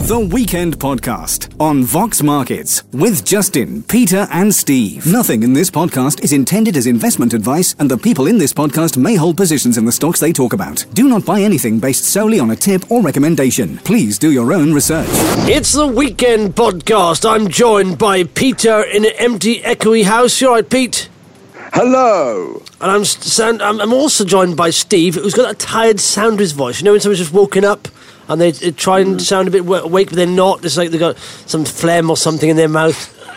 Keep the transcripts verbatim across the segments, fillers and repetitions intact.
The Weekend Podcast on Vox Markets with Justin, Peter and Steve. Nothing in this podcast is intended as investment advice, and the people in this podcast may hold positions in the stocks they talk about. Do not buy anything based solely on a tip or recommendation. Please do your own research. It's The Weekend Podcast. I'm joined by Peter in an empty, echoey house. You all right, Pete? Hello. And I'm, sound, I'm I'm also joined by Steve, who's got a tired sound to his voice. You know when someone's just woken up and they, they try and sound a bit awake, but they're not. It's like they've got some phlegm or something in their mouth.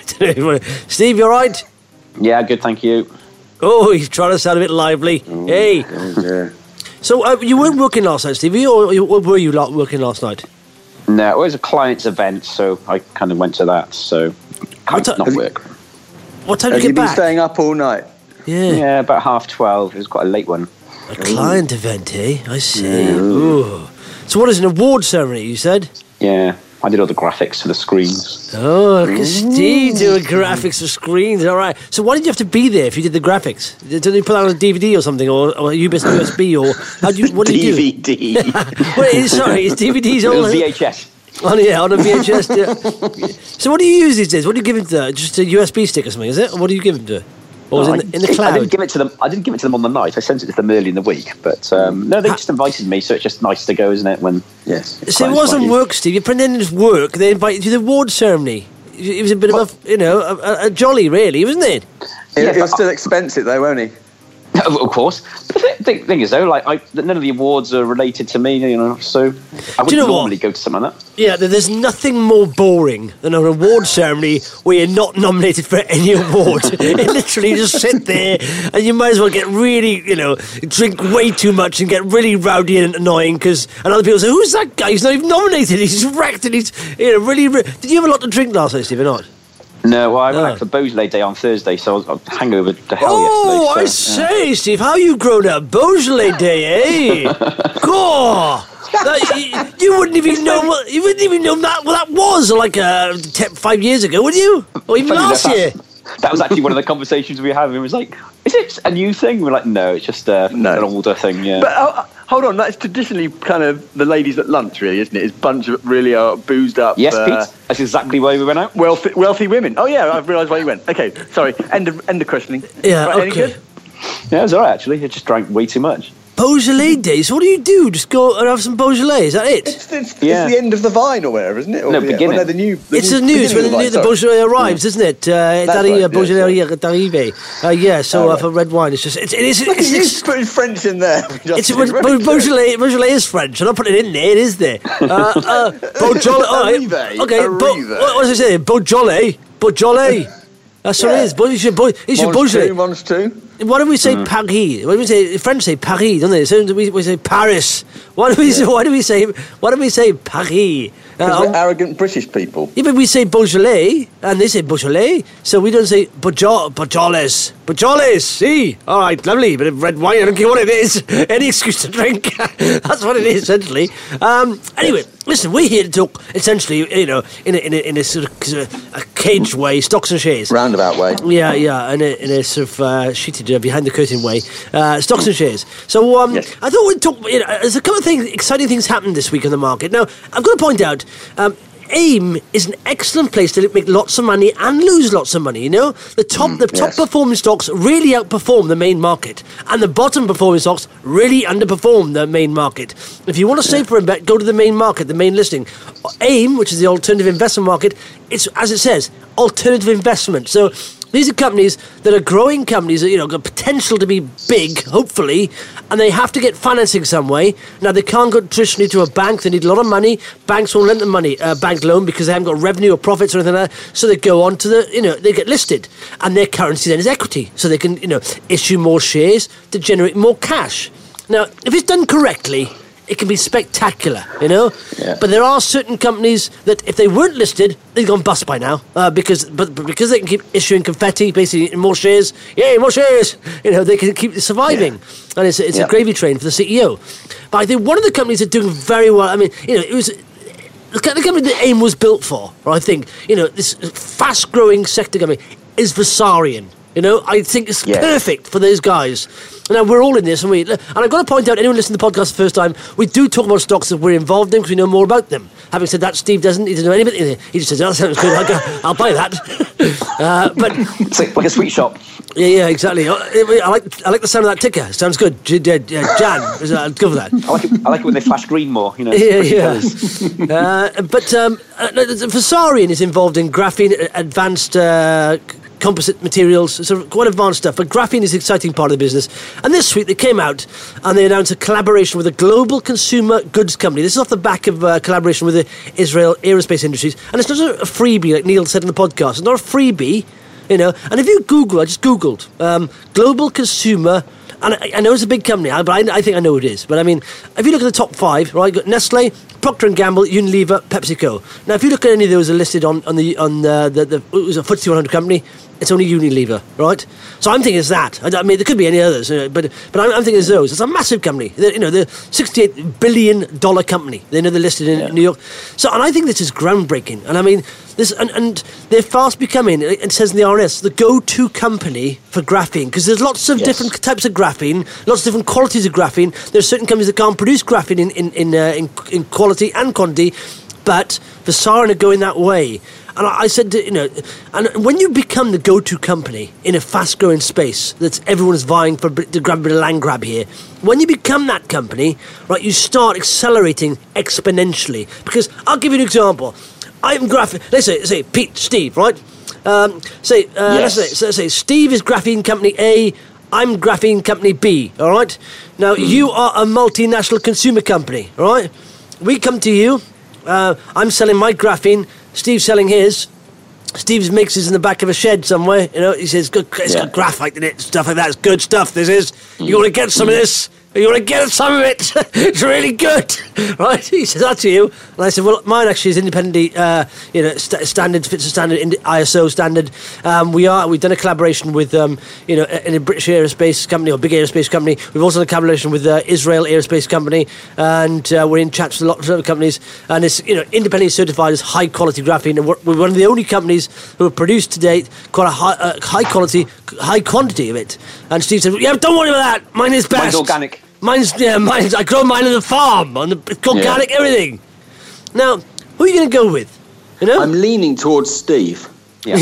Steve, you all right? Yeah, good, thank you. Oh, he's trying to sound a bit lively. Oh, hey. oh, yeah. So uh, you weren't working last night, Steve, or, or were you working last night? No, it was a client's event, so I kind of went to that, so can't What ti- not work. What time Have did you you get been back? staying up all night? Yeah. Yeah, about half twelve. It was quite a late one. A client event, eh? I see. Ooh. So what is an award ceremony, you said? Yeah, I did all the graphics for the screens. Oh, look at Steve doing graphics for screens. All right. So why did you have to be there if you did the graphics? Did you put that on a D V D or something, or, or U S B, or how do you? What do you D V D. do? Wait, sorry, is D V Ds all? V H S. Oh yeah, on a V H S. Yeah. So what do you use these days? What do you give him to? Just a U S B stick or something, is it? Or what do you give him to? Or was No, it in the, in the I, cloud? I didn't give it to them. I didn't give it to them on the night. I sent it to them early in the week. But um, no, they just invited me, so it's just nice to go, isn't it? When Yes. So it wasn't work, Steve. You pretended it was work. They invited you to the award ceremony. It was a bit of a, you know, a, a jolly, really, wasn't it? It, Yeah, it'll but- still expense it though, won't he? Of course. But the thing, thing, thing is, though, like I, none of the awards are related to me, you know. So I wouldn't you know what? normally go to something like that. Yeah, there's nothing more boring than an award ceremony where you're not nominated for any award. You literally just sit there and you might as well get really, you know, drink way too much and get really rowdy and annoying because, and other people say, who's that guy? He's not even nominated. He's wrecked and he's, you know, really, re-. Did you have a lot to drink last night, Steve, or not? No, well, I went Oh. out for Beaujolais Day on Thursday, so I was, I was hangover to hell Oh, I yesterday. So, say, Steve, how you grown up? Beaujolais Day, eh? God, that, you, you wouldn't even know what you wouldn't even know that what that was like uh, ten, five years ago, would you? Or even Funny last enough, year? That, that was actually one of the conversations we were having. It was like, is it a new thing? We're like, no, it's just uh, No. an older thing. Yeah. But uh, hold on, that's traditionally kind of the ladies at lunch, really, isn't it? It's a bunch of really uh, boozed up, yes, uh, Pete. That's exactly why we went out. wealthy, wealthy women. Oh yeah, I've realised why you went. Okay, sorry. End of end of questioning. Yeah, Right, any okay. good? Yeah, it was all right actually. I just drank way too much. Beaujolais Day. So what do you do? Just go and have some Beaujolais? Is that it? It's, it's, Yeah. it's the end of the vine or whatever, isn't it? Or No, the, beginning. Well, no, the new. The It's new, the news when beginning the, of the, vine, sorry. Beaujolais arrives, isn't it? Uh, That's Dari- right, uh, yeah, Beaujolais sorry. d'arrive. Uh, yeah, so Oh, uh, right. for red wine, it's just it's, it is Look at it's, you it's, just putting French in there. It's a, Beau- Beaujolais, Beaujolais is French. I'm not putting it in there, it is there. Uh, uh, Beaujolais. all right. Arrive, Okay, Beau- arrive. what was I saying? Beaujolais. Beaujolais. That's what it Yeah. is. Beau- It's your, Beau- it's your One's Beaujolais. two, one's two. Why don't we say Paris? Why do we say French? Say Paris, don't they? So we, we say Paris. Why do we? Say, why do we say? Why do we say Paris? Because Uh, we're arrogant British people. yeah, but we say Beaujolais, and they say Beaujolais, so we don't say Beaujolais. Beaujolais. Beaujolais, see? All right, lovely, bit of red wine, I don't care what it is. Any excuse to drink. That's what it is, essentially. Um, anyway, listen, we're here to talk, essentially, you know, in a, in a, in a sort of sort of a caged way, stocks and shares. Roundabout way. Yeah, yeah, in a, in a sort of uh, sheeted, uh, behind the curtain way. Uh, stocks and shares. So um, Yes. I thought we'd talk, you know, there's a couple of things, exciting things happened this week in the market. Now, I've got to point out, um, AIM is an excellent place to make lots of money and lose lots of money, you know? The top the top yes. performing stocks really outperform the main market, and the bottom performing stocks really underperform the main market. If you want to save for a bet, go to the main market, the main listing. AIM, which is the alternative investment market, it's, as it says, alternative investment. So these are companies that are growing companies that, you know, got potential to be big, hopefully, and they have to get financing some way. Now, they can't go traditionally to a bank. They need a lot of money. Banks won't lend them money, uh, bank loan, because they haven't got revenue or profits or anything like that. So they go on to the, you know, they get listed. And their currency then is equity. So they can, you know, issue more shares to generate more cash. Now, if it's done correctly, it can be spectacular, you know. Yeah. But there are certain companies that, if they weren't listed, they've gone bust by now, uh, because but, but because they can keep issuing confetti, basically more shares, yay, more shares. You know, they can keep surviving, yeah. and it's it's Yeah. a gravy train for the C E O. But I think one of the companies that are doing very well. I mean, you know, it was. The kind of company that AIM was built for, or I think, you know, this fast-growing sector company is Vasarian. You know, I think it's Yeah. perfect for those guys. Now, we're all in this, and we and I've got to point out, anyone listening to the podcast the first time, we do talk about stocks that we're involved in because we know more about them. Having said that, Steve doesn't. He doesn't know anything. He just says, "Oh, that sounds good. I'll, go, I'll buy that." uh, but It's like, like a sweet shop. yeah, yeah, exactly. I I like I like the sound of that ticker. It sounds good. J- J- uh, Jan, is that- go for that. I like it. I like it when they flash green more. You know. Yeah, pretty yeah. colours. uh, but um, uh, Vasarian is involved in graphene, uh, advanced uh, c- composite materials, so quite advanced stuff. But graphene is an exciting part of the business. And this week they came out and they announced a collaboration with a global consumer goods company. This is off the back of uh, collaboration with the Israel Aerospace Industries. And it's not a freebie, like Neil said in the podcast. It's not a freebie, you know. And if you Google, I just Googled, um, global consumer. And I, I know it's a big company, but I, I think I know what it is. But I mean, if you look at the top five, right, you've got Nestle, Procter and Gamble, Unilever, PepsiCo. Now, if you look at any of those are listed on on the on uh, the, the it was a F T S E one hundred company, it's only Unilever, right? So I'm thinking it's that. I, I mean, there could be any others, you know, but but I'm, I'm thinking it's those. It's a massive company. They're, you know, the sixty-eight billion dollar company. They know they're listed in Yeah. New York. So, and I think this is groundbreaking. And I mean, this and, and they're fast becoming. It says in the R N S the go-to company for graphene because there's lots of Yes. different types of graphene, lots of different qualities of graphene. There's certain companies that can't produce graphene in in in, uh, in, in quality and quantity, but Vasarian are going that way. And I, I said, to, you know, and when you become the go-to company in a fast-growing space that everyone's vying for to grab a bit of land grab here, when you become that company, right, you start accelerating exponentially. Because I'll give you an example. I'm graphene. Let's say, say Pete, Steve, right? Um, say, uh, Yes. let's say, so let's say Steve is graphene company A. I'm graphene company B. All right. Now you are a multinational consumer company. All right. We come to you. Uh, I'm selling my graphene. Steve's selling his. Steve's mixes in the back of a shed somewhere. You know, he says, "Good, it's Yeah. got graphite in it, stuff like that. It's good stuff. This is. You want to get some of this? You want to get some of it? It's really good, right?" He says that to you, and I said, "Well, mine actually is independently, uh, you know, st- standard fits a standard in I S O standard. Um, we are. We've done a collaboration with, um, you know, in a British aerospace company or big aerospace company. We've also done a collaboration with uh, Israel Aerospace Company, and uh, we're in chats with a lot of other companies. And it's, you know, independently certified as high quality graphene. And we're, we're one of the only companies who have produced to date quite a high, uh, high quality, high quantity of it." And Steve said, "Yeah, don't worry about that. Mine is best. Mine's organic. Mine's, yeah, mine's, I grow mine on the farm, on the it's organic, Yeah. everything." Now, who are you going to go with? You know? I'm leaning towards Steve. Yeah.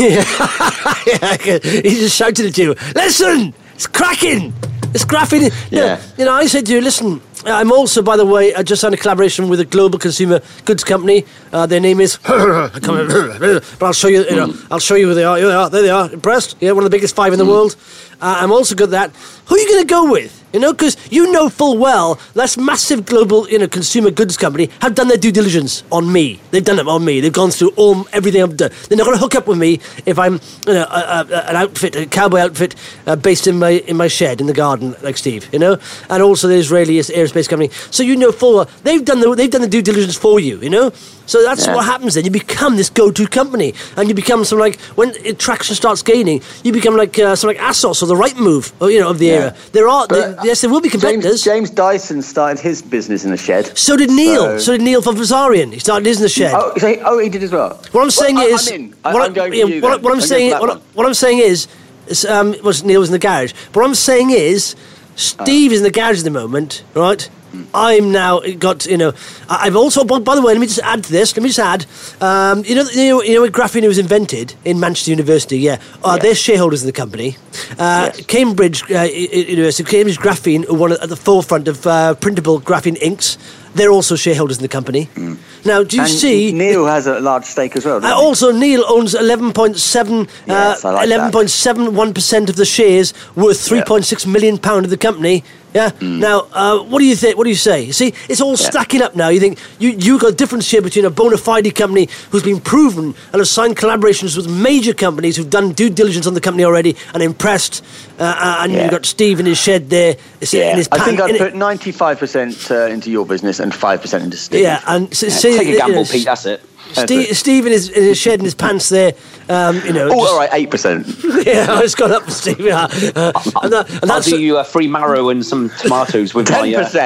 Yeah, he just shouted at you, "Listen, it's cracking. It's graphene." You know, Yeah. you know, I said to you, "Listen, I'm also, by the way, I just signed a collaboration with a global consumer goods company. Uh, their name is, I can't remember, but I'll show you. You know, I'll show you who they are. Here they are. There they are. Impressed? Yeah, one of the biggest five in the world. Uh, I'm also good at that. Who are you going to go with? You know, because you know full well this massive global, you know, consumer goods company have done their due diligence on me. They've done it on me. They've gone through all everything I've done. They're not going to hook up with me if I'm, you know, a, a, an outfit, a cowboy outfit uh, based in my in my shed in the garden, like Steve. You know, and also the Israeli aerospace company. So you know full well they've done the they've done the due diligence for you. You know. So that's Yeah. what happens then. You become this go-to company, and you become some like when traction starts gaining, you become like uh, some like ASOS or the Right Move, or, you know, of the Yeah. era. There are But, there, yes, there will be competitors. James, James Dyson started his business in a shed. So did Neil. So, So- did Neil from Vasarian. He started his in the shed. Oh, so he, oh, he did as well. What I'm saying Well, I- is, I'm in. I, what, I'm going yeah, for you. what, then. what I'm I'm saying, going for that what, one. what I'm saying is, is um, was Neil was in the garage. What I'm saying is, Steve is in the garage at the moment, right? I'm now got you know. I- I've also, by by the way, let me just add to this. Let me just add. Um, you know, you know, you know, when graphene was invented in Manchester University. Yeah, uh, Yeah. they're shareholders in the company. Uh, Yes. Cambridge uh, I- I- University, Cambridge Graphene, are one at the forefront of uh, printable graphene inks. They're also shareholders in the company. Now, do you And see? Neil has a large stake as well. Uh, doesn't he? also, Neil owns eleven point seven, Yes, I like that. eleven point seven one percent of the shares, worth three point six million pound of the company. Yeah. Now, uh, what do you think? What do you say? You see, it's all stacking up now. You think you you got a difference here between a bona fide company who's been proven and has signed collaborations with major companies who've done due diligence on the company already and impressed, uh, uh, and Yeah. you've got Steve in his shed there. It's Yeah. in his I pan- think I'd in it- put ninety-five percent uh, into your business and five percent into Steve. yeah, and so, so, Take a you know, gamble, Pete. That's it. Steve, Steve in his, in his shed in his pants there. Um, you know. Oh, just- all right, eight percent. Yeah, it's gone up for Steve. Yeah. Uh, and, that, and I'll that's do you a free marrow and some tomatoes with Ten my. Uh, percent.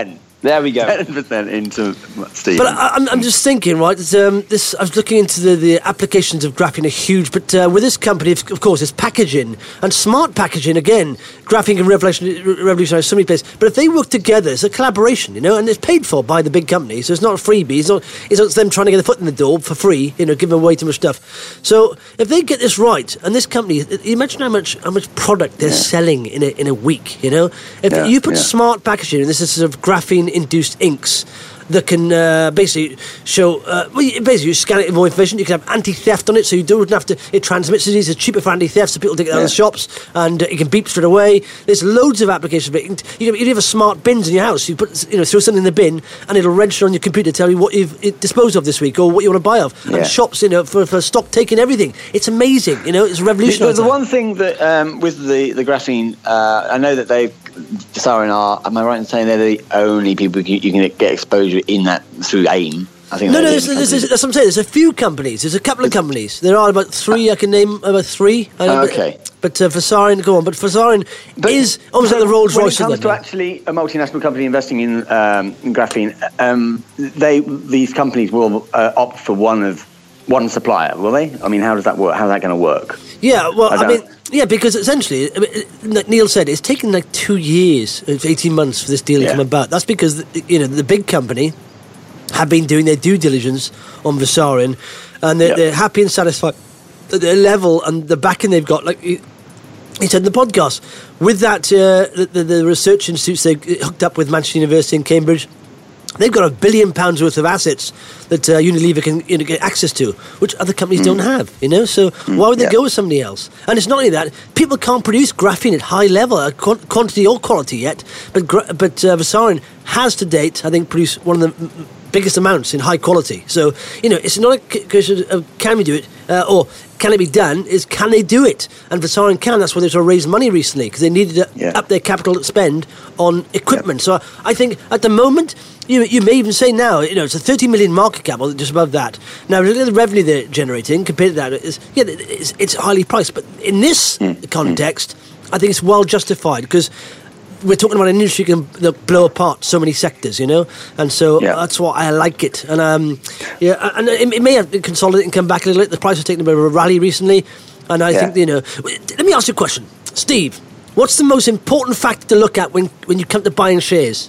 There we go. ten percent into Steve. But I, I'm, I'm just thinking, right? Um, this I was looking into the, the applications of graphene are huge, but uh, with this company, of course, it's packaging and smart packaging. Again, graphene can revolution, revolutionise so many places. But if they work together, it's a collaboration, you know, and it's paid for by the big company, so it's not a freebie. It's not, it's not them trying to get a foot in the door for free, you know, giving away too much stuff. So if they get this right, and this company, you imagine how much how much product they're yeah. selling in a in a week, you know. If yeah, you put yeah. smart packaging, and this is sort of graphene-induced inks that can uh, basically show, uh, well, basically you scan it with more information, you can have anti-theft on it, so you don't have to, it transmits it, it's cheaper for anti-theft, so people take it out yeah. of the shops, and uh, it can beep straight away. There's loads of applications of it. You can, you can have a smart bins in your house, you put, you know, throw something in the bin, and it'll register on your computer, tell you what you've it disposed of this week, or what you want to buy of. Yeah. And shops, you know, for, for stock taking everything. It's amazing, you know, it's revolutionary. The, the one thing that, um, with the, the graphene, uh, I know that they've, Visarin are, am I right in saying they're the only people you can, you can get exposure in that through AIM? I think no, no, there's, there's, there's, that's what I'm saying. There's a few companies. There's a couple of companies. There are about three. I can name about three. I know, okay. But, but uh, Visarin, go on. But Visarin is almost so like the Rolls Royce. When it comes to actually a multinational company investing in, um, in graphene, um, they these companies will uh, opt for one of one supplier, will they? I mean, how does that work? How's that going to work? Yeah, well, I, I mean, yeah, because essentially, I mean, like Neil said, it's taken like two years, eighteen months for this deal yeah. to come about. That's because, you know, the big company have been doing their due diligence on Visarin, and they're, yep. they're happy and satisfied at their level and the backing they've got. Like he said in the podcast, with that, uh, the, the, the research institutes they hooked up with Manchester University and Cambridge, they've got a billion pounds worth of assets that uh, Unilever can, you know, get access to, which other companies mm. don't have, you know. So mm, why would they yeah. go with somebody else? And it's not only that, people can't produce graphene at high level, at quantity or quality yet. But gra- but uh, Visarin has to date, I think, produced one of the biggest amounts in high quality. So, you know, it's not a question of can we do it uh, or can it be done, is can they do it? And Visarin can. That's why they sort of raised money recently, because they needed to yeah. up their capital spend on equipment. Yep. So I think at the moment, you you may even say now, you know, it's a thirty million market cap, or just above that. Now, look at the revenue they're generating compared to that. It's, yeah, it's, it's highly priced. But in this mm. context, I think it's well justified, because we're talking about an industry that can blow apart so many sectors, you know, and so yeah. that's why I like it. And um, yeah, and it, it may have consolidated and come back a little bit. The price has taken a bit of a rally recently, and I yeah. think, you know. Let me ask you a question, Steve. What's the most important factor to look at when when you come to buying shares?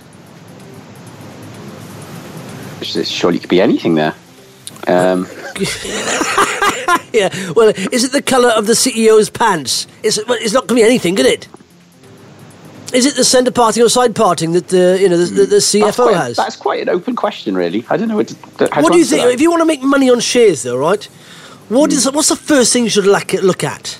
Surely it could be anything there. Um. yeah. Well, is it the colour of the C E O's pants? It's it's not going to be anything, is it? Is it the centre parting or side parting that the you know the, the, the C F O that's quite, has? That's quite an open question, really. I don't know what. To, how what to do you think? That. If you want to make money on shares, though, right? What mm. is what's the first thing you should look at?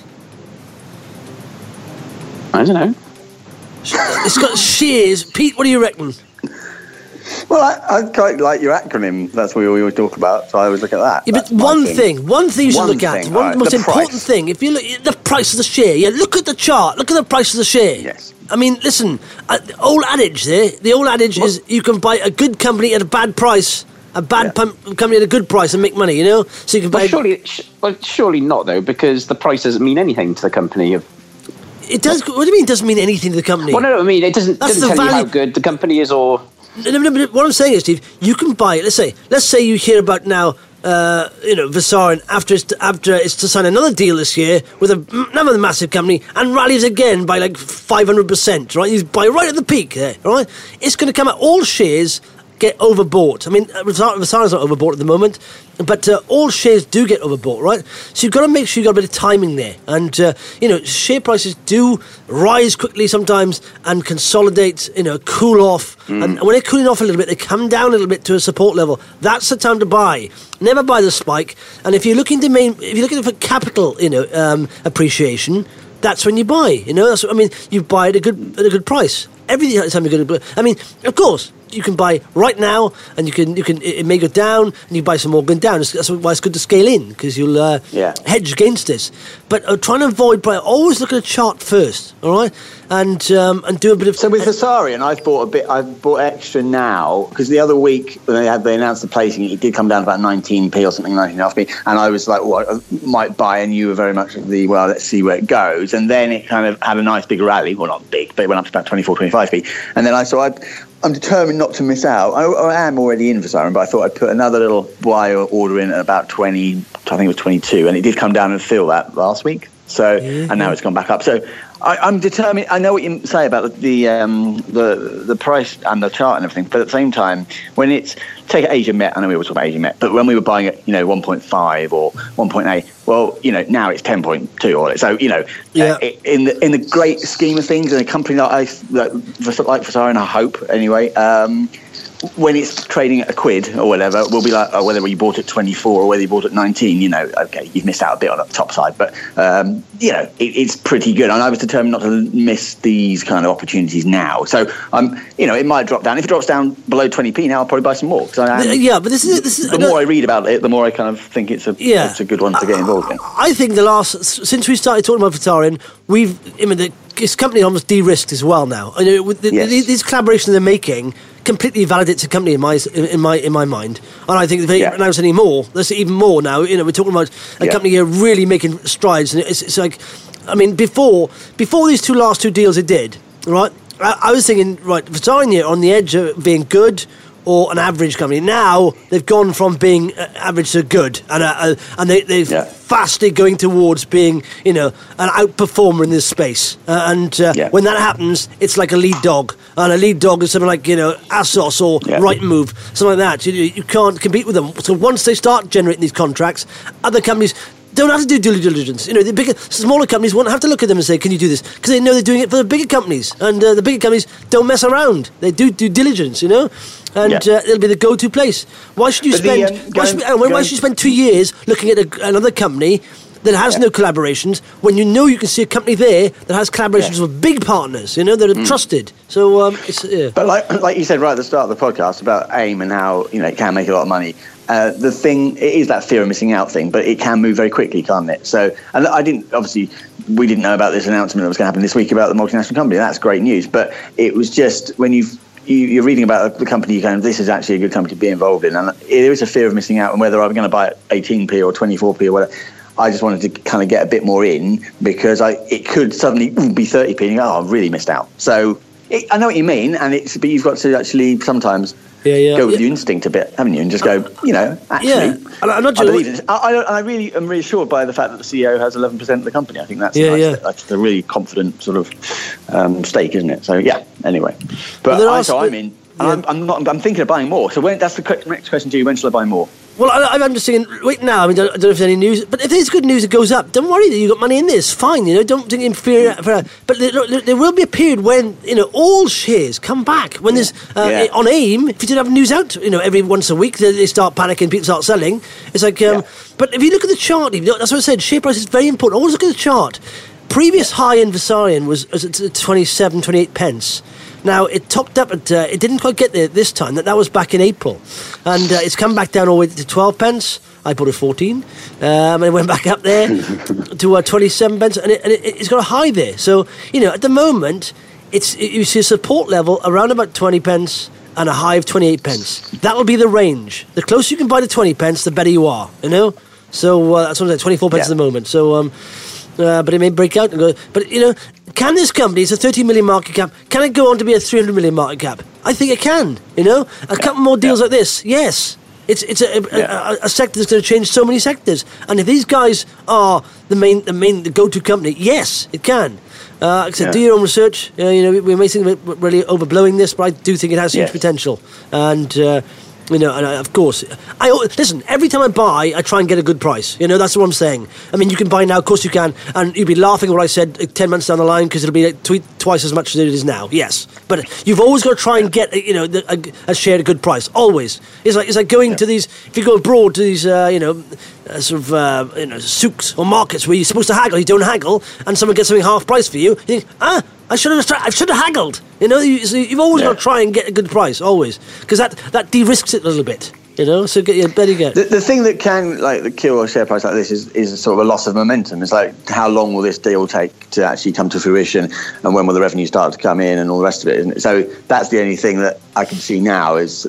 I don't know. It's got shares. Pete, what do you reckon? Well, I, I quite like your acronym. That's what we always talk about. So I always look at that. Yeah, but one thing. thing, one thing you should one look at. Thing, one right, most the important price. thing. If you look at the price of the share, yeah, look at the chart. Look at the price of the share. Yes. I mean, listen. Uh, the old adage there. The old adage what? is you can buy a good company at a bad price, a bad yeah. pump company at a good price, and make money. You know, so you can buy. Well, surely, sh- well, surely not though, because the price doesn't mean anything to the company. Of it does. What do you mean? It doesn't mean anything to the company? Well, no, no I mean it doesn't. That's doesn't the tell value- you how good the company is, or. No, no, no, what I'm saying is, Steve, you can buy. Let's say, let's say you hear about now, uh, you know, Visarin after it's to, after it's to sign another deal this year with a, another massive company and rallies again by like five hundred percent. Right, you buy right at the peak there. Right, it's going to come out. All shares get overbought. I mean, Visarin's not overbought at the moment, but uh, all shares do get overbought, right? So you've got to make sure you've got a bit of timing there. And, uh, you know, share prices do rise quickly sometimes and consolidate, you know, cool off. Mm. And when they're cooling off a little bit, they come down a little bit to a support level. That's the time to buy. Never buy the spike. And if you're looking to main, if you're looking for capital, you know, um, appreciation, that's when you buy. You know, that's what, I mean, you buy at a good at a good price. Every time you're going to, I mean, of course, you can buy right now, and you can you can it may go down, and you buy some more going down. That's why it's good to scale in, because you'll uh, yeah. hedge against this. But uh, trying to avoid, always look at a chart first, all right, and um, and do a bit of. So with Visarin, I've bought a bit. I've bought extra now, because the other week when they had they announced the placing, it did come down to about nineteen p or something, nineteen and a half p, and I was like, well, I might buy, and you were very much the well, let's see where it goes, and then it kind of had a nice big rally. Well, not big, but it went up to about twenty-four, twenty-five p, and then I so I I'm determined not to miss out. I, I am already in Vasarion, but I thought I'd put another little buy order in at about twenty, I think it was twenty-two, and it did come down and fill that last week. So, mm-hmm. and now it's gone back up. So I, I'm determined. I know what you say about the um, the the price and the chart and everything, but at the same time, when it's take Asia Met, I know we were talking about Asia Met, but when we were buying it, you know, one point five or one point eight, well, you know, now it's ten point two or so, you know, yeah. uh, in the in the great scheme of things, in a company like I like, like Vasarion, I hope anyway. Um, when it's trading at a quid or whatever, we'll be like, oh, whether you bought at twenty-four or whether you bought at nineteen, you know, okay, you've missed out a bit on the top side, but, um, you know, it, it's pretty good. And I was determined not to miss these kind of opportunities now. So, um, you know, it might drop down. If it drops down below twenty p now, I'll probably buy some more. I am, yeah, but this is... This is the more I read about it, the more I kind of think it's a, yeah. it's a good one to get involved in. I think the last... Since we started talking about Vasarion, we've... I mean, the, this company almost de-risked as well now. I know, with the, yes. the, these collaborations they're making completely validates the company in my in my in my mind, and I think if they yeah. announce any more, there's even more now. You know, we're talking about a yeah. company here really making strides, and it's, it's like, I mean, before before these two last two deals they did, right? I, I was thinking, right, Vasarion on the edge of being good or an average company. Now they've gone from being uh, average to good, and uh, uh, and they, they're yeah. fastly going towards being, you know, an outperformer in this space. Uh, and uh, yeah. when that happens, it's like a lead dog, and a lead dog is something like, you know, Asos or yeah. Rightmove, something like that. You, you can't compete with them. So once they start generating these contracts, other companies don't have to do due diligence. You know, the bigger, smaller companies won't have to look at them and say, "Can you do this?" Because they know they're doing it for the bigger companies, and uh, the bigger companies don't mess around. They do due diligence, you know, and yeah. uh, it'll be the go-to place. Why should you But spend? the, um, why, going, should, uh, why going, should you spend two years looking at a, another company that has yeah. no collaborations when you know you can see a company there that has collaborations yeah. with big partners, you know, that are mm. trusted. So, um, it's yeah. But like like you said right at the start of the podcast about AIM and how, you know, it can make a lot of money. Uh, the thing, it is that fear of missing out thing, but it can move very quickly, can't it? So, and I didn't, obviously, we didn't know about this announcement that was going to happen this week about the multinational company. That's great news. But it was just when you've, you, you're reading about the company, you kind of, this is actually a good company to be involved in. And there is a fear of missing out on whether I'm going to buy at eighteen p or twenty-four p or whatever. I just wanted to kind of get a bit more in because I it could suddenly be thirty p and you go, oh, I've really missed out. So it, I know what you mean, and it's but you've got to actually sometimes yeah, yeah, go with yeah. your instinct a bit, haven't you? And just go, you know, actually, Yeah. I'm not I, sure- believe it. I, I, I really am reassured by the fact that the C E O has eleven percent of the company. I think that's, Yeah, nice. yeah. That's a really confident sort of um, stake, isn't it? So, yeah, anyway. But Well, there I, are so sp- I'm in. yeah. I'm, I'm, not, I'm thinking of buying more. So when, that's the que- next question to you. When shall I buy more? Well, I, I'm just saying, right now, I mean, I don't know if there's any news, but if there's good news, it goes up. Don't worry that you've got money in this. Fine, you know, don't think inferior. For, but there, there will be a period when, you know, all shares come back. When there's, uh, Yeah. on AIM, if you did have news out, you know, every once a week, they, they start panicking, people start selling. It's like, um, Yeah. but if you look at the chart, you know, that's what I said, share price is very important. Always look at the chart. Previous high in Vasarion was, was at twenty-seven, twenty-eight pence. Now, it topped up at, uh, it didn't quite get there this time, that, that was back in April. And uh, it's come back down all the way to twelve pence. I bought it fourteen. Um, and it went back up there to uh, twenty-seven pence. And, it, and it, it's got a high there. So, you know, at the moment, it's it, you see a support level around about twenty pence and a high of twenty-eight pence. That'll be the range. The closer you can buy to twenty pence, the better you are, you know? So uh, that's what I'm saying, twenty-four pence Yeah. at the moment. So, um, uh, but it may break out and go. But, you know, can this company, it's a thirty million market cap, can it go on to be a three hundred million market cap? I think it can, you know? A Yeah. couple more deals Yeah. like this, yes. It's it's a, a, Yeah. a, a sector that's going to change so many sectors. And if these guys are the main, the main, the go-to company, yes, it can. Uh, like I said, Yeah. do your own research. Uh, you know, we, we may think we're really overblowing this, but I do think it has huge Yes. potential. And uh, you know, and I, of course, I listen. Every time I buy, I try and get a good price. You know, that's what I'm saying. I mean, you can buy now, of course you can, and you'll be laughing at what I said uh, ten months down the line because it'll be like tw- twice as much as it is now. Yes, but you've always got to try and get, you know, the, a, a share at a good price. Always. It's like it's like going Yeah. to these. If you go abroad to these, uh, you know, uh, sort of, uh, you know, souks or markets where you're supposed to haggle, you don't haggle, and someone gets something half price for you. You think, ah. I should have. I should have haggled. You know, you, so you've always Yeah. got to try and get a good price, always, because that, that de-risks it a little bit. You know, so get you better get. The, the thing that can like kill a share price like this is, is sort of a loss of momentum. It's like, how long will this deal take to actually come to fruition, and when will the revenue start to come in, and all the rest of it? Isn't it? So that's the only thing that I can see now is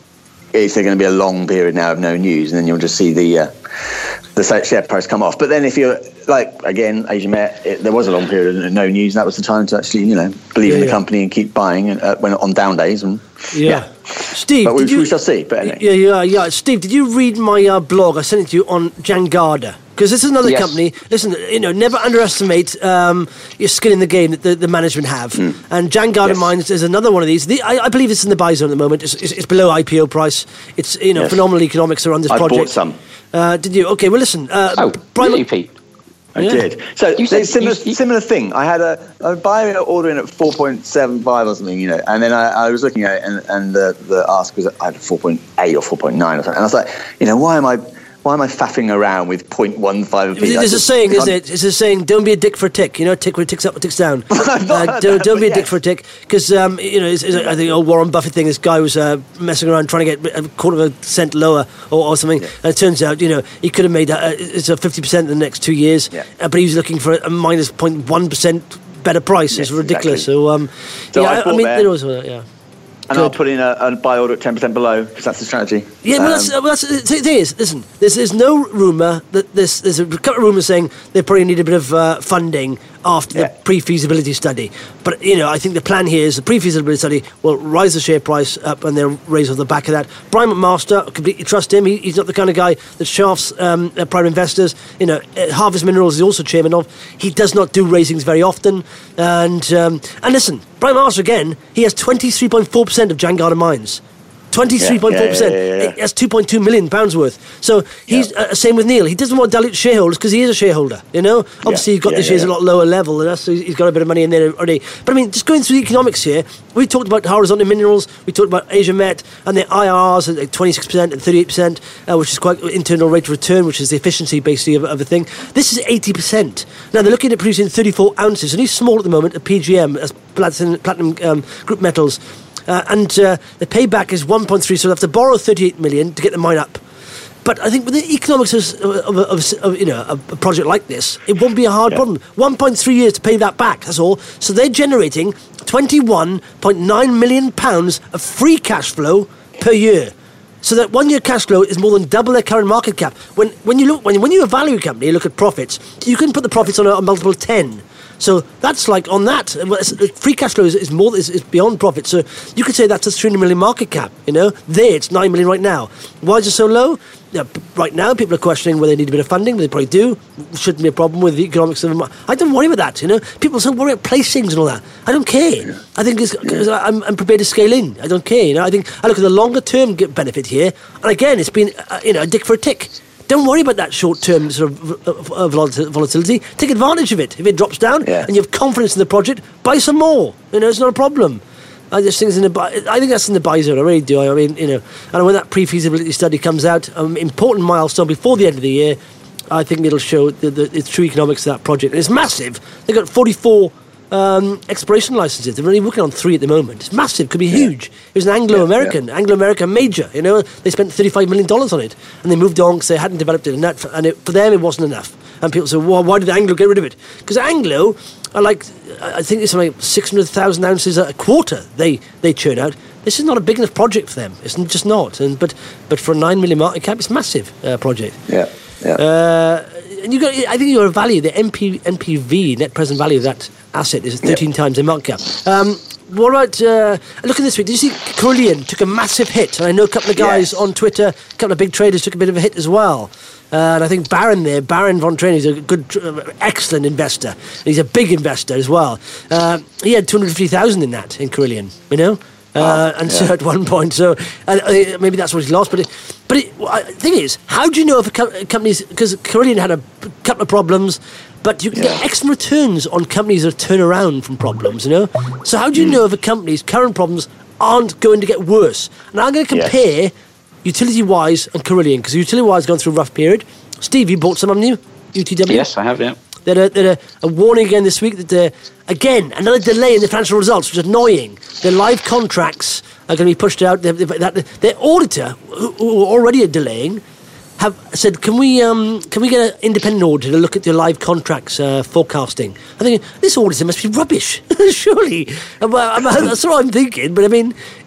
is there going to be a long period now of no news, and then you'll just see the uh, the share price come off. But then if you're like, again, Asia Met, it, there was a long period of no news, and that was the time to actually, you know, believe yeah, in the yeah. company and keep buying uh, when on down days. And yeah, yeah. Steve, but we, did you, we shall see. But anyway. yeah, yeah, yeah. Steve, did you read my uh, blog? I sent it to you on Jangada. Because this is another yes. company. Listen, you know, never underestimate um, your skin in the game that the, the management have. Mm. And Jangada yes. Mines is another one of these. The, I, I believe it's in the buy zone at the moment. It's, it's, it's below I P O price. It's you know yes. phenomenal economics around this I project. I bought some. Uh, did you? Okay, well listen. Uh, oh, Brian, really, Pete? I yeah. did. So you said, similar, you, you, similar thing. I had a, a buy order in at four point seven five or something, you know, and then I, I was looking at it, and, and the, the ask was I had four point eight or four point nine or something, and I was like, you know, why am I? Why am I faffing around with zero point one five? There's a saying, isn't it? It's a saying, don't be a dick for a tick. You know, tick when it ticks up, it ticks down. uh, don't don't be a yes. dick for a tick. Because, um, you know, it's, it's, I think old Warren Buffett thing, this guy was uh, messing around trying to get a quarter of a cent lower or, or something. Yeah. And it turns out, you know, he could have made uh, it's a fifty percent in the next two years. Yeah. Uh, but he was looking for a minus zero point one percent better price. Yes, it's ridiculous. Exactly. So, um, so yeah, I, I mean, there. there was, uh, yeah. And Good. I'll put in a, a buy order at ten percent below, because that's the strategy. Yeah, well, um, that's, well, that's the thing is, listen, there's, there's no rumour that there's, there's a couple of rumours saying they probably need a bit of uh, funding after yeah. the pre-feasibility study. But, you know, I think the plan here is the pre-feasibility study will rise the share price up and they'll raise off the back of that. Brian McMaster, I completely trust him. He, he's not the kind of guy that shafts um, uh, private investors. You know, uh, Harvest Minerals is also chairman of. He does not do raisings very often. And, um, and listen, Brian McMaster, again, he has twenty-three point four percent of Jangada Mines. twenty-three point four percent. Yeah, yeah, yeah, yeah. That's two point two million pounds worth. So he's yeah. uh, same with Neil. He doesn't want to dilute shareholders because he is a shareholder. You know, obviously yeah. he's got yeah, the shares yeah. a lot lower level than us, so he's got a bit of money in there already. But I mean, just going through the economics here, we talked about horizontal minerals, we talked about Asia Met and their I R Rs at like twenty-six percent and thirty-eight percent, uh, which is quite internal rate of return, which is the efficiency basically of, of a thing. This is eighty percent. Now they're looking at producing thirty-four ounces, and he's small at the moment at P G M, as platinum, platinum um, group metals. Uh, and uh, the payback is one point three, so they have to borrow thirty-eight million to get the mine up. But I think with the economics of, of, of, of you know a, a project like this, it won't be a hard yeah. problem. one point three years to pay that back, that's all. So they're generating twenty-one point nine million pounds of free cash flow per year. So that one-year cash flow is more than double their current market cap. When when you look when when you evaluate a company, you look at profits. You can put the profits on a, a multiple ten. So that's like on that. Free cash flow is, is more is, is beyond profit. So you could say that's a three hundred million market cap. You know, there it's nine million right now. Why is it so low? Yeah, right now people are questioning whether they need a bit of funding. But they probably do. Shouldn't be a problem with the economics of them. I don't worry about that. You know, people so worry about placings and all that. I don't care. Yeah. I think it's, yeah. I'm, I'm prepared to scale in. I don't care. You know, I think I look at the longer term benefit here. And again, it's been uh, you know a dick for a tick. Don't worry about that short-term sort of uh, volatility. Take advantage of it. If it drops down yeah. and you have confidence in the project, buy some more. You know, it's not a problem. I just think it's in the buy, I think that's in the buy zone. I really do. I mean, you know, and when that pre-feasibility study comes out, an um, important milestone before the end of the year, I think it'll show the, the, the true economics of that project. And it's massive. They've got forty-four um, exploration licenses. They're only working on three at the moment. It's massive. Could be huge. Yeah. It was an Anglo-American, yeah, yeah. Anglo-American major. You know, they spent thirty-five million dollars on it, and they moved on because they hadn't developed it, and, that, and it, for them it wasn't enough. And people say, well, why did Anglo get rid of it? Because Anglo are like, I think it's like six hundred thousand ounces a quarter they they churn out. This is not a big enough project for them. It's just not. And but but for a nine million market cap, it's a massive uh, project. Yeah, yeah. Uh, and you got, I think your value, the N P, N P V, net present value of that asset, is thirteen yep. times the market cap. Um, what about, uh, look at this week, did you see Carillion took a massive hit? And I know a couple of guys yes. on Twitter, a couple of big traders took a bit of a hit as well. Uh, and I think Baron there, Baron von Train, is a good, uh, excellent investor. He's a big investor as well. Uh, he had two hundred fifty thousand in that, in Carillion, you know? Uh, oh, and yeah. so at one point, so uh, maybe that's what he lost. But it, but it, well, the thing is, how do you know if a co- company's, because Carillion had a couple of problems, but you can yeah. get excellent returns on companies that turn around from problems, you know? So how do you mm. know if a company's current problems aren't going to get worse? And I'm going to compare yeah. Utility-Wise and Carillion, because Utility-Wise has gone through a rough period. Steve, you bought some, haven't you? U T W? Yes, I have, yeah. They had a, a, a warning again this week that, uh, again, another delay in the financial results, which is annoying. Their live contracts are going to be pushed out. They're, they're, their auditor, who, who already are delaying, have said, can we um, can we get an independent auditor to look at your live contracts uh, forecasting? I think this auditor must be rubbish, surely. Well, that's what I'm thinking, but I mean,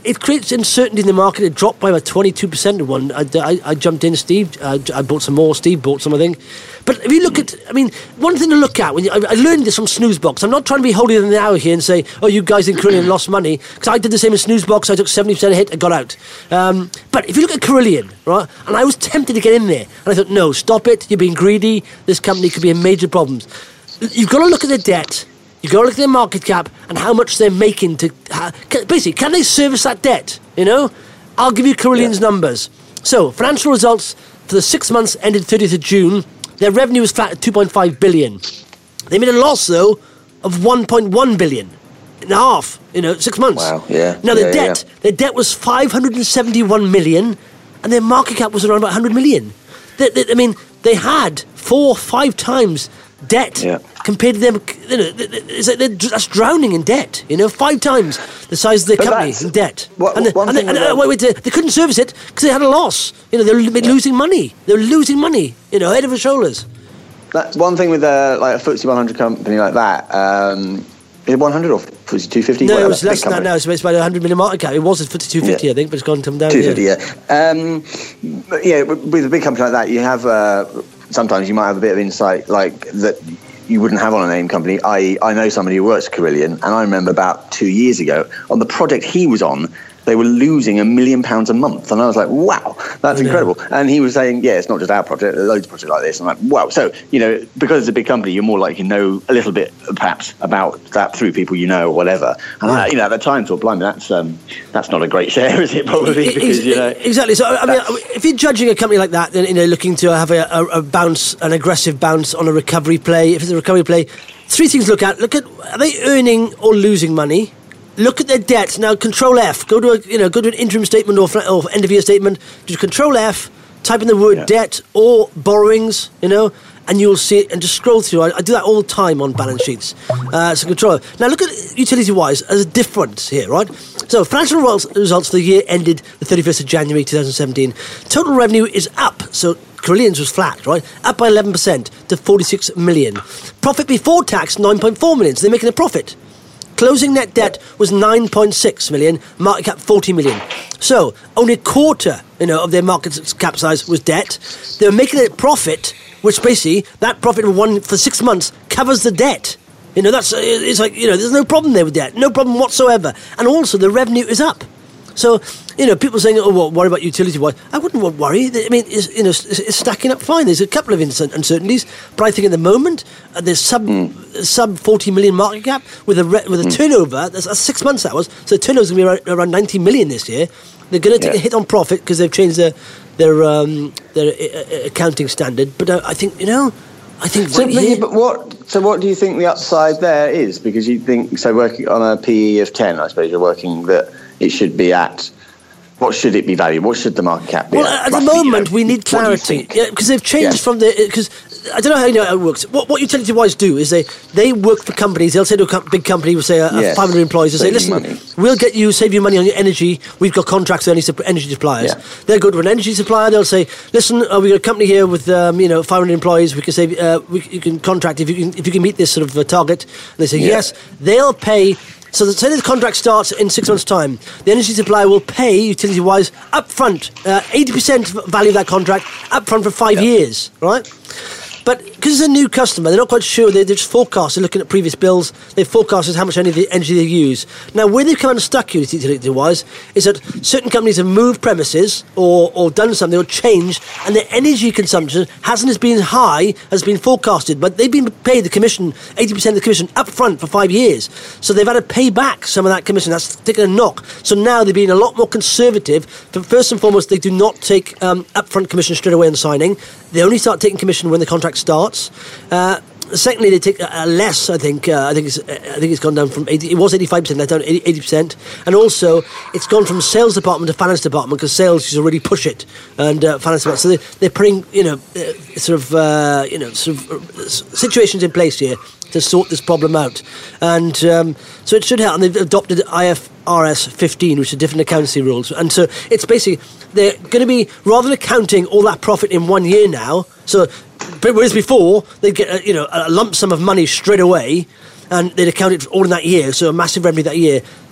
it creates uncertainty in the market. It dropped by about twenty-two percent in one. I, I, I jumped in, Steve. Uh, I bought some more. Steve bought some, I think. But if you look at, I mean, one thing to look at, when you, I, I learned this from Snoozebox. I'm not trying to be holier than thou here and say, oh, you guys in Carillion lost money. Because I did the same in Snoozebox. I took seventy percent hit and got out. Um, but if you look at Carillion, right, and I was tempted to get in there. And I thought, no, stop it. You're being greedy. This company could be in major problems. You've got to look at their debt. You've got to look at their market cap and how much they're making to... Uh, can, basically, can they service that debt? You know? I'll give you Carillion's yeah. numbers. So, financial results for the six months ended thirtieth of June. Their revenue was flat at two point five billion. They made a loss, though, of one point one billion. In half, you know, six months. Wow, yeah. Now, their yeah, debt, yeah. their debt was five hundred seventy-one million, and their market cap was around about one hundred million. They, they, I mean, they had four, five times debt yeah. compared to them. You know, it's like that's drowning in debt. You know, five times the size of their but company in debt. What, and, the, one and, thing they, and uh, wait, wait, they couldn't service it because they had a loss. You know, they were yeah. losing money. They were losing money. You know, head over shoulders. That's one thing with a like a F T S E one hundred company like that. Um, is it one hundred or F T S E two fifty? No, Whatever, it was less than that now. It's about one hundred million market cap. It was at F T S E two fifty, yeah. I think, but it's gone come down. two fifty, yeah. yeah. Um, but yeah, with a big company like that, you have uh, sometimes you might have a bit of insight like that you wouldn't have on a name company. that is, I know somebody who works at Carillion, and I remember about two years ago on the project he was on, they were losing a million pounds a month. And I was like, wow, that's yeah. incredible. And he was saying, yeah, it's not just our project, there's loads of projects like this. I'm like, wow. So, you know, because it's a big company, you're more likely to know a little bit, perhaps, about that through people you know or whatever. And, yeah. I, you know, at the time, thought, blimey, that's, um, that's not a great share, is it, probably? Because, you know... Exactly. So, I mean, if you're judging a company like that, then, you know, looking to have a, a, a bounce, an aggressive bounce on a recovery play, if it's a recovery play, three things to look at. Look at, are they earning or losing money? Look at their debt. Now, Control F. Go to a, you know, go to an interim statement or, or end of year statement. Do Control F. Type in the word yeah. debt or borrowings. You know, and you'll see it. And just scroll through. I, I do that all the time on balance sheets. Uh, so Control F. Now, look at utility-wise as a difference here, right? So, financial results for the year ended the thirty-first of January twenty seventeen. Total revenue is up. So. Carillion's was flat, right? Up by eleven percent to forty-six million. Profit before tax, nine point four million. So they're making a profit. Closing net debt was nine point six million, market cap forty million. So only a quarter, you know, of their market cap size was debt. They were making a profit, which basically that profit of one for six months covers the debt. You know, that's it's like, you know, there's no problem there with debt, no problem whatsoever. And also the revenue is up. So, you know, people saying, oh, well, worry about utility-wise. I wouldn't worry. I mean, it's, you know, it's, it's stacking up fine. There's a couple of uncertainties, but I think at the moment, uh, there's sub mm. sub forty million market cap with a re- with a mm. turnover. That's, that's six months that was. So turnover's going to be around, around ninety million this year. They're going to take yeah. a hit on profit because they've changed their their um, their uh, accounting standard. But uh, I think, you know, I think so. right But, here, but what? So what do you think the upside there is? Because you think so. Working on a P E of ten, I suppose you're working that it should be at. What should it be valued? What should the market cap be? Well, at, at roughly, the moment, you know? we need clarity. Yeah, because they've changed yeah. from the... Because I don't know how you know how it works. What, what utility-wise do is they, they work for companies. They'll say to a co- big company, we'll say uh, yes. five hundred employees, they'll say, listen, money. we'll get you, save you money on your energy. We've got contracts with any energy suppliers. Yeah. They'll go to an energy supplier. They'll say, listen, uh, we've got a company here with um, you know five hundred employees. We can save. Uh, we, you can contract if you can, if you can meet this sort of uh, target. And they say, yeah. yes. They'll pay... So the, say the contract starts in six months' time. The energy supplier will pay, utility-wise, up front, uh, eighty percent value of that contract, up front for five yep. years, right? But because it's a new customer, they're not quite sure. They, they're just forecasting, looking at previous bills. They've forecasted how much energy, energy they use. Now, where they've come unstuck, utility-wise, is that certain companies have moved premises or, or done something or changed, and their energy consumption hasn't been high as been forecasted. But they've been paid the commission, eighty percent of the commission, up front for five years. So they've had to pay back some of that commission. That's taken a knock. So now they're being a lot more conservative. But first and foremost, they do not take um, upfront commission straight away on signing. They only start taking commission when the contract starts. Uh, secondly, they take uh, less. I think. Uh, I think it's. Uh, I think it's gone down from eighty. It was eighty-five percent. Now down to eighty percent. And also, it's gone from sales department to finance department because sales used to really push it, and uh, finance department. So they, they're putting, you know, uh, sort of, uh, you know, sort of uh, situations in place here to sort this problem out, and um, so it should help. And they've adopted I F R S fifteen, which are different accountancy rules, and so it's basically they're going to be, rather than accounting all that profit in one year now. So, whereas before they'd get a, you know a lump sum of money straight away, and they'd account it all in that year, so a massive revenue that year.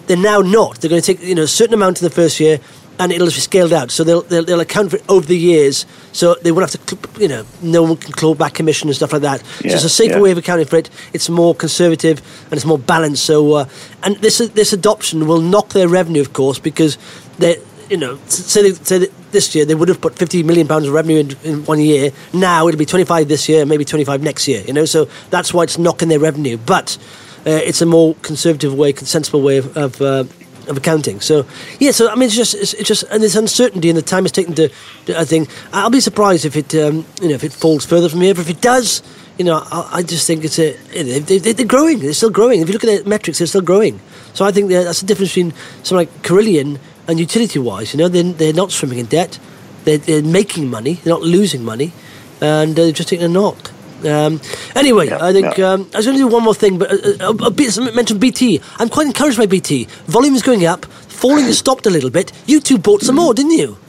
they're now not. They're going to take you know a certain amount in the first year, and it'll be scaled out. So they'll, they'll they'll account for it over the years. So they won't have to, you know, no one can claw back commission and stuff like that. Yeah, so it's a safer yeah. way of accounting for it. It's more conservative and it's more balanced. So uh, and this this adoption will knock their revenue, of course, because they you know say they, say that this year they would have put fifty million pounds of revenue in, in one year. Now it'll be twenty-five this year, maybe twenty-five next year. You know, so that's why it's knocking their revenue, but. Uh, it's a more conservative way, sensible way of of, uh, of accounting. So, yeah. So I mean, it's just it's, it's just and there's uncertainty, and the time it's taken to, to. I think I'll be surprised if it um, you know if it falls further from here. But if it does, you know, I, I just think it's a they, they, they're growing. They're still growing. If you look at their metrics, they're still growing. So I think that's the difference between something like Carillion and utility-wise. You know, they're they're not swimming in debt. They're, they're making money. They're not losing money, and they're just taking a knock. Um, anyway, yeah, I think yeah. um, I was going to do one more thing, but uh, a, a bit, mentioned B T. I'm quite encouraged by B T. Volume is going up, falling has stopped a little bit. You two bought some more, didn't you?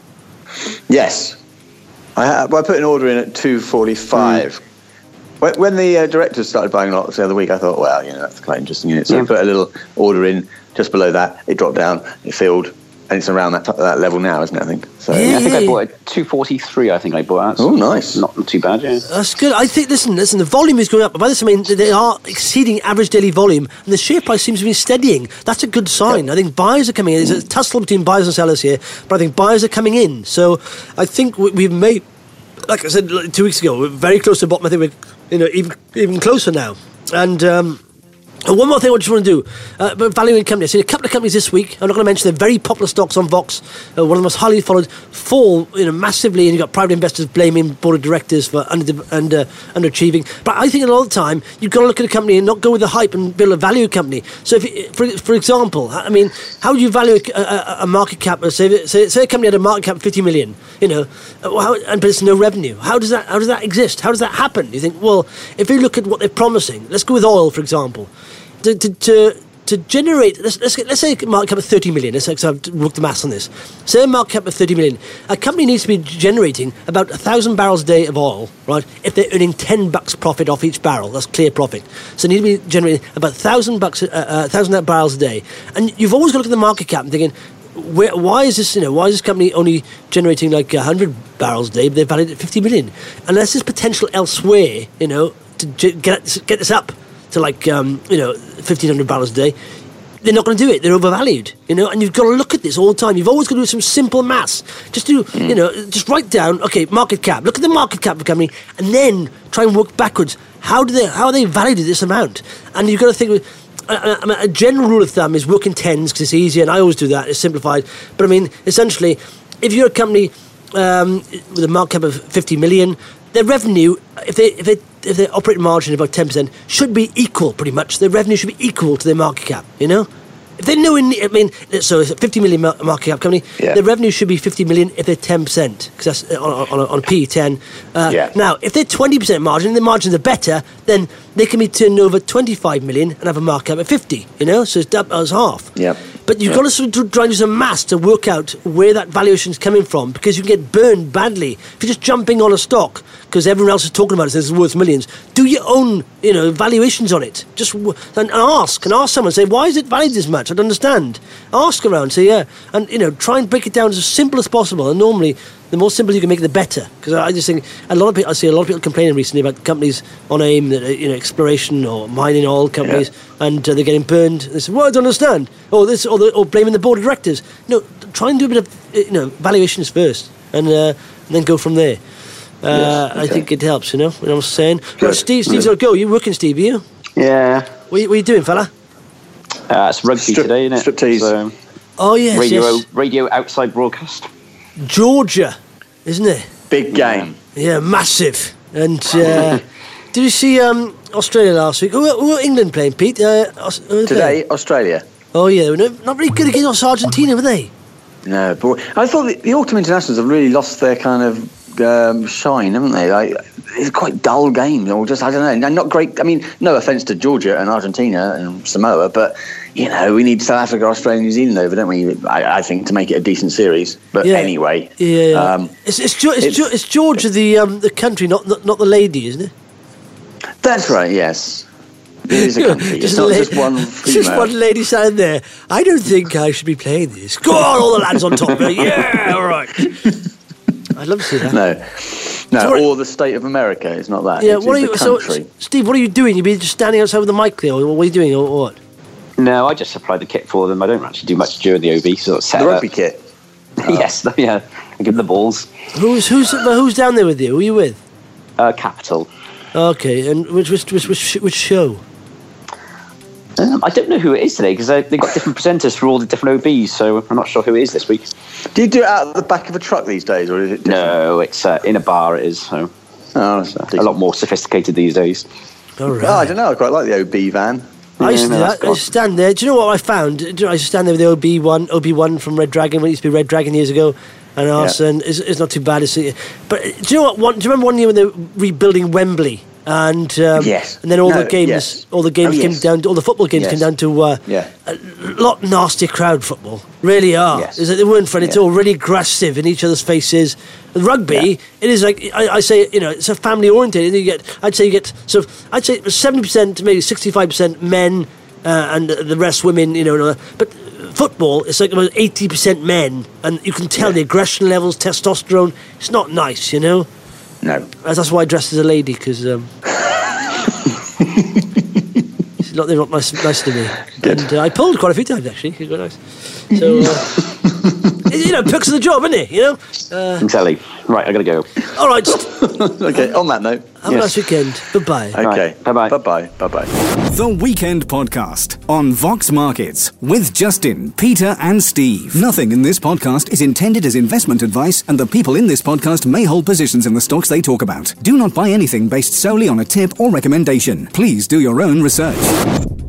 Yes. I, well, I put an order in at two forty-five. Mm. When, when the uh, directors started buying lots the other week, I thought, well, you know, that's quite interesting. Unit. So yeah. I put a little order in just below that. It dropped down, it filled. And it's around that that level now, isn't it? I think. So yeah, yeah, I think yeah. I bought it at two forty-three. I think I bought it. Oh, nice. Not too bad. Yeah, that's good. I think. Listen, listen. The volume is going up. By this I mean they are exceeding average daily volume, and the share price seems to be steadying. That's a good sign. Yeah. I think buyers are coming in. There's a tussle between buyers and sellers here, but I think buyers are coming in. So I think we, we've made, like I said two weeks ago, we're very close to the bottom. I think we're, you know, even even closer now, and. Um, And one more thing I just want to do, uh, about valuing companies. I've seen a couple of companies this week. I'm not going to mention they're very popular stocks on Vox. Uh, one of the most highly followed fall, you know, massively, and you've got private investors blaming board of directors for under, under underachieving. But I think a lot of the time you've got to look at a company and not go with the hype and build a value company. So, if you, for for example, I mean, how would you value a, a, a market cap? Say, say say a company had a market cap of fifty million, you know, how, and but it's no revenue. How does that how does that exist? How does that happen? You think, well, if you look at what they're promising, let's go with oil, for example. To, to to to generate, let's let's, let's say a market cap of thirty million. Let's say, because I've worked the maths on this. Say a market cap of thirty million. A company needs to be generating about a thousand barrels a day of oil, right? If they're earning ten bucks profit off each barrel, that's clear profit. So they need to be generating about thousand bucks, a uh, uh, thousand barrels a day. And you've always got to look at the market cap and thinking, where, why is this? You know, why is this company only generating like a hundred barrels a day, but they're valued at fifty million? Unless there's potential elsewhere, you know, to get get this up to like, um, you know, fifteen hundred barrels a day, they're not going to do it. They're overvalued, you know, and you've got to look at this all the time. You've always got to do some simple maths. Just do, mm. you know, just write down, okay, market cap. Look at the market cap of the company and then try and work backwards. How do they, how are they valued at this amount? And you've got to think, I, I mean, a general rule of thumb is work in tens because it's easier, and I always do that. It's simplified. But I mean, essentially, if you're a company um, with a market cap of fifty million, their revenue, if they if they if their operating margin is about ten percent, should be equal pretty much. Their revenue should be equal to their market cap. You know, if they're nowhere near, I mean, so it's a fifty million market cap company. Yeah. Their revenue should be fifty million if they're ten percent, because that's on on, on a P ten. Uh, yeah. Now, if they're twenty percent margin, the margins are better, then they can be turning over twenty-five million and have a market cap at fifty. You know, so it's double as half. Yeah. But you've yep. got to sort of try and do some maths to work out where that valuation is coming from, because you can get burned badly if you're just jumping on a stock because everyone else is talking about it, says it's worth millions. Do your own, you know, valuations on it. Just w- and ask and ask someone. Say, why is it valued this much? I don't understand. Ask around. Say, yeah, and you know, try and break it down as simple as possible. And normally, the more simple you can make it, the better. Because I just think a lot of people, I see a lot of people complaining recently about companies on AIM that are, you know, exploration or mining oil companies, yeah. and uh, they're getting burned. They say, well, I don't understand. Or this, or, the, or blaming the board of directors. No, try and do a bit of, you know, valuations first, and, uh, and then go from there. Uh, yes, okay. I think it helps, you know. You know what I'm saying? Right, Steve, Steve's got to go. You working, Steve? Are you? Yeah. What are you, what are you doing, fella? Uh, it's rugby Strip, today, isn't it? Striptease. So, oh yes, radio, yes. radio outside broadcast. Georgia, isn't it? Big game. Yeah, massive. And uh, did you see um, Australia last week? Who, who were England playing, Pete? Uh, Today, playing? Australia. Oh yeah, they were not, not very good against Argentina, were they? No, but I thought the, the autumn internationals have really lost their kind of um, shine, haven't they? Like, it's quite dull game, or just I don't know, not great. I mean, no offence to Georgia and Argentina and Samoa, but you know, we need South Africa, Australia, New Zealand over, don't we? I, I think to make it a decent series. But yeah. anyway, yeah, yeah. Um, it's, it's, it's, it's, it's Georgia the um, the country, not, not not the lady, isn't it? That's right. Yes. It is a country. It's not just one female. Just one lady standing there. I don't think I should be playing this. Go on, all the lads on top of it. Yeah, all right. I'd love to see that. No, no, So what- or the state of America. It's not that. Yeah, It's what are the you? So, country. Steve, what are you doing? You be just standing outside with the mic there, or what are you doing, or what? No, I just supply the kit for them. I don't actually do much during the O B. Sort of set The it rugby up. kit. Yes, yeah. I give them the balls. Who's who's who's down there with you? Who are you with? Uh, Capital. Okay, and which which which which, which show? Um, I don't know who it is today because they've got different presenters for all the different O Bs, so I'm not sure who it is this week. Do you do it out of the back of a truck these days, or is it? Different? No, it's uh, in a bar. It is so Oh, it's, uh, a lot more sophisticated these days. All right. Oh, I don't know. I quite like the O B van. I used to Yeah, do no, that. that's I used to stand there. Do you know what I found? Do you know, I used to stand there with the O B one, O B one from Red Dragon, when it used to be Red Dragon years ago, and Arsenal. It's, it's not too bad. It's, but do you know what? One, do you remember one year when they were rebuilding Wembley? And um, Yes. and then all No, the games, yes. all the games Oh, came yes. down. To, all the football games Yes. came down to uh, Yeah. a lot nastier crowd football. Really are. Yes. Is that they weren't fun. It's Yeah. all really aggressive in each other's faces. With rugby, Yeah. it is like I, I say, you know, it's a family oriented. You get, I'd say you get so I'd say seventy percent, maybe sixty-five percent men, uh, and the rest women. You know, and all that. But football, it's like about eighty percent men, and you can tell Yeah. the aggression levels, testosterone. It's not nice, you know. No. That's why I dressed as a lady, because um, it's not, they're not nice, nice to me. Good. And uh, I pulled quite a few times, actually. It was quite nice. So, uh, you know, perks of the job, isn't it? You know? Uh, Exactly. Right, I gotta go. all right, Okay. On that note. have a nice weekend. Bye-bye. Okay. Right, bye-bye. Bye-bye. Bye-bye. The Weekend Podcast on Vox Markets with Justin, Peter, and Steve. Nothing in this podcast is intended as investment advice, and the people in this podcast may hold positions in the stocks they talk about. Do not buy anything based solely on a tip or recommendation. Please do your own research.